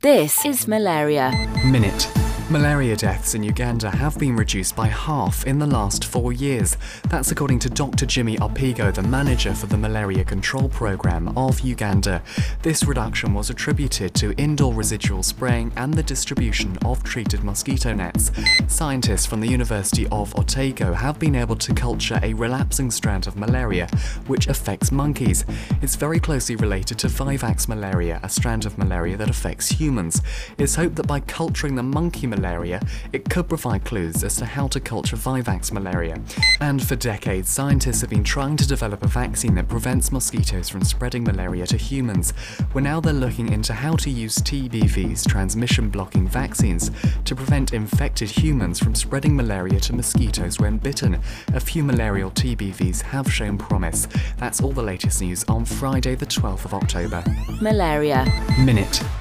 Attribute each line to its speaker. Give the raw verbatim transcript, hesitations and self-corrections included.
Speaker 1: This is malaria.
Speaker 2: Minute. Malaria deaths in Uganda have been reduced by half in the last four years. That's according to Doctor Jimmy Opigo, the manager for the Malaria Control Programme of Uganda. This reduction was attributed to indoor residual spraying and the distribution of treated mosquito nets. Scientists from the University of Otago have been able to culture a relapsing strand of malaria, which affects monkeys. It's very closely related to Vivax malaria, a strand of malaria that affects humans. It's hoped that by culturing the monkey malaria, Malaria, it could provide clues as to how to culture Vivax malaria. And for decades, scientists have been trying to develop a vaccine that prevents mosquitoes from spreading malaria to humans. Well, now they're looking into how to use T B Vs, transmission-blocking vaccines, to prevent infected humans from spreading malaria to mosquitoes when bitten. A few malarial T B Vs have shown promise. That's all the latest news on Friday the twelfth of October.
Speaker 1: Malaria.
Speaker 2: Minute.